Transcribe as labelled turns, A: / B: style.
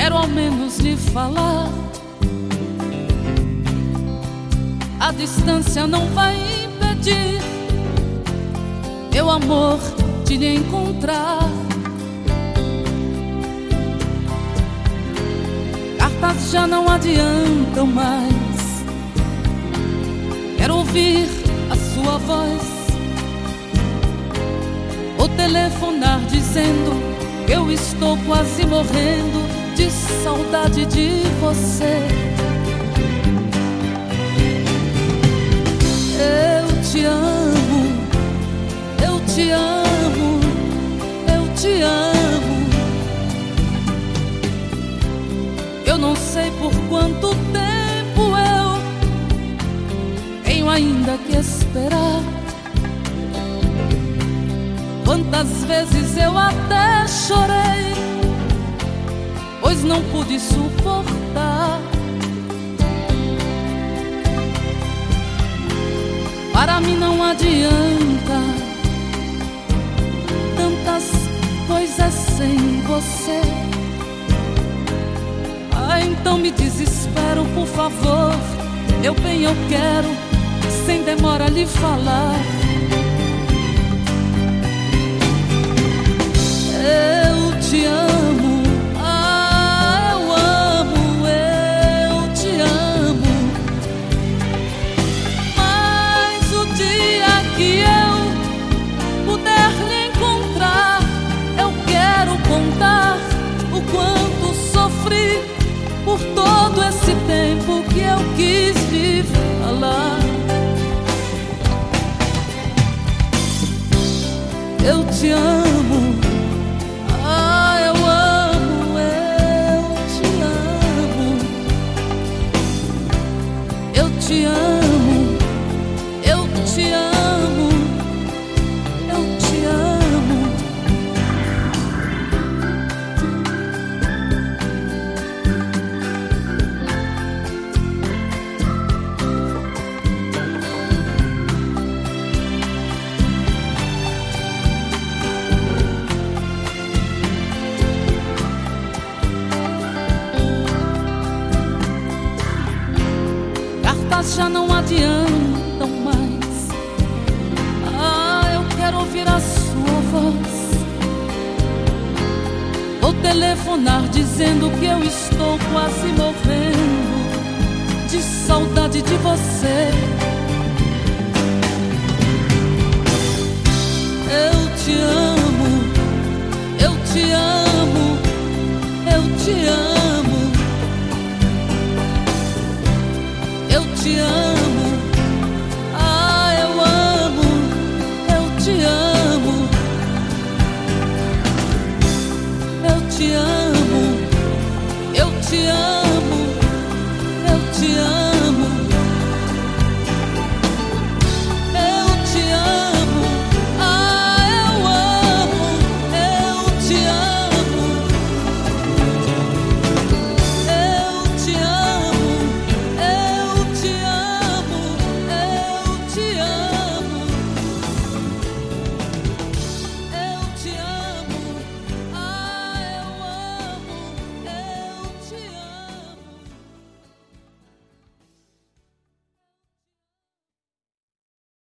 A: quero ao menos lhe falar. A distância não vai impedir meu amor de lhe encontrar. Cartas já não adiantam mais, quero ouvir a sua voz, ou telefonar dizendo que eu estou quase morrendo de saudade de você. Eu te amo, eu te amo, eu te amo. Eu não sei por quanto tempo eu tenho ainda que esperar. Quantas vezes eu até chorei, pois não pude suportar. Para mim não adianta tantas coisas sem você. Ah, então me desespero, por favor. Eu bem eu quero, sem demora lhe falar. Eu te amo, ah, eu amo, eu te amo. Mas o dia que eu puder lhe encontrar, eu quero contar o quanto sofri por todo esse tempo que eu quis lhe falar. Eu te amo, ah, eu amo, eu te amo. Eu te amo, eu te amo, eu te amo. Cartas já não adiantam mais. Ah, eu quero ouvir a sua voz, ou telefonar dizendo que eu estou quase morrendo de saudade de você. Eu te amo, eu te amo, eu te amo. Eu te amo.